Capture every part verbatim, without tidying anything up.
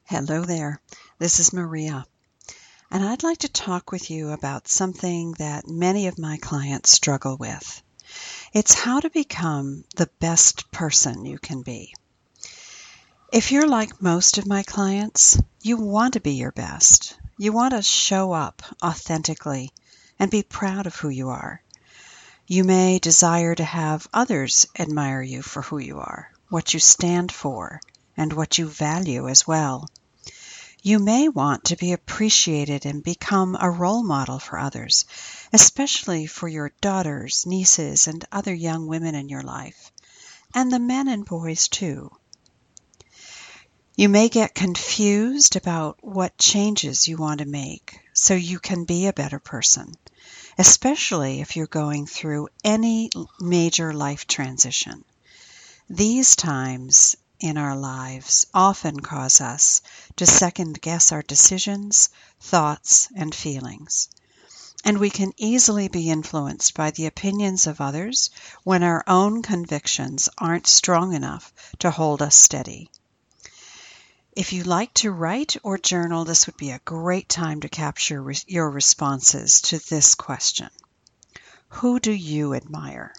Hello there, this is Maria, and I'd like to talk with you about something that many of my clients struggle with. It's how to become the best person you can be. If you're like most of my clients, you want to be your best. You want to show up authentically and be proud of who you are. You may desire to have others admire you for who you are, what you stand for, and what you value as well. You may want to be appreciated and become a role model for others, especially for your daughters, nieces, and other young women in your life, and the men and boys too. You may get confused about what changes you want to make so you can be a better person, especially if you're going through any major life transition. These times in our lives often cause us to second guess our decisions, thoughts, and feelings. And we can easily be influenced by the opinions of others when our own convictions aren't strong enough to hold us steady. If you like to write or journal, this would be a great time to capture re- your responses to this question. Who do you admire?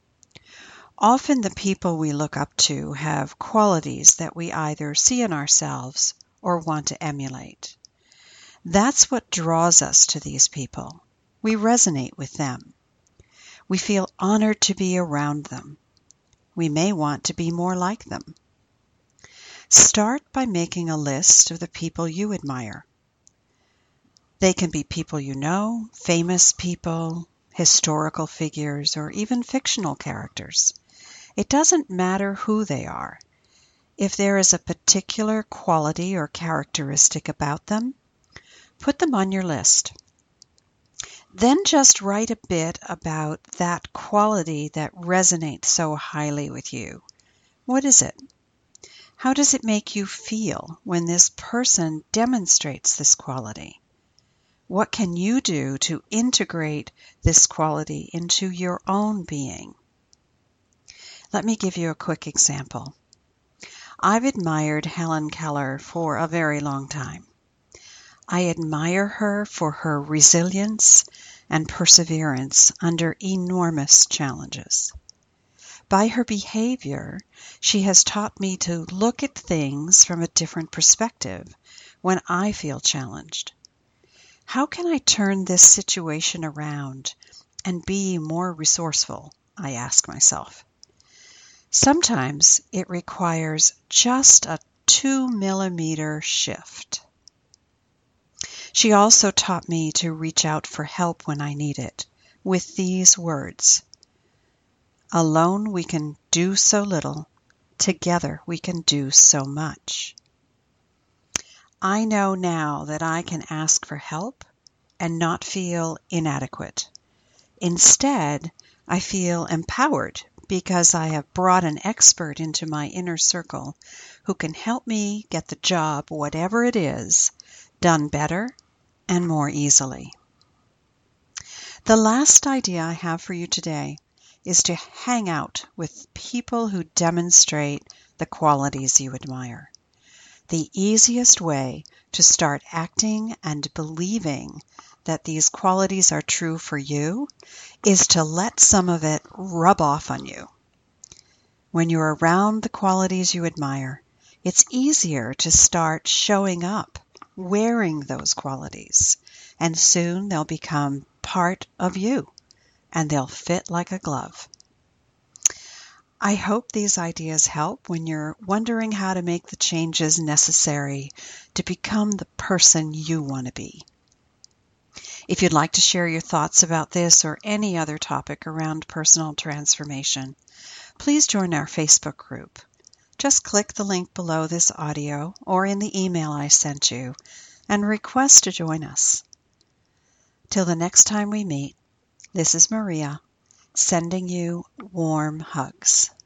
Often the people we look up to have qualities that we either see in ourselves or want to emulate. That's what draws us to these people. We resonate with them. We feel honored to be around them. We may want to be more like them. Start by making a list of the people you admire. They can be people you know, famous people, historical figures, or even fictional characters. It doesn't matter who they are. If there is a particular quality or characteristic about them, put them on your list. Then just write a bit about that quality that resonates so highly with you. What is it? How does it make you feel when this person demonstrates this quality? What can you do to integrate this quality into your own being? Let me give you a quick example. I've admired Helen Keller for a very long time. I admire her for her resilience and perseverance under enormous challenges. By her behavior, she has taught me to look at things from a different perspective when I feel challenged. How can I turn this situation around and be more resourceful? I ask myself. Sometimes it requires just a two millimeter shift. She also taught me to reach out for help when I need it with these words. Alone we can do so little, together we can do so much. I know now that I can ask for help and not feel inadequate. Instead, I feel empowered because I have brought an expert into my inner circle who can help me get the job, whatever it is, done better and more easily. The last idea I have for you today is to hang out with people who demonstrate the qualities you admire. The easiest way to start acting and believing that these qualities are true for you is to let some of it rub off on you. When you're around the qualities you admire, it's easier to start showing up, wearing those qualities, and soon they'll become part of you, and they'll fit like a glove. I hope these ideas help when you're wondering how to make the changes necessary to become the person you want to be. If you'd like to share your thoughts about this or any other topic around personal transformation, please join our Facebook group. Just click the link below this audio or in the email I sent you and request to join us. Till the next time we meet, this is Maria, sending you warm hugs.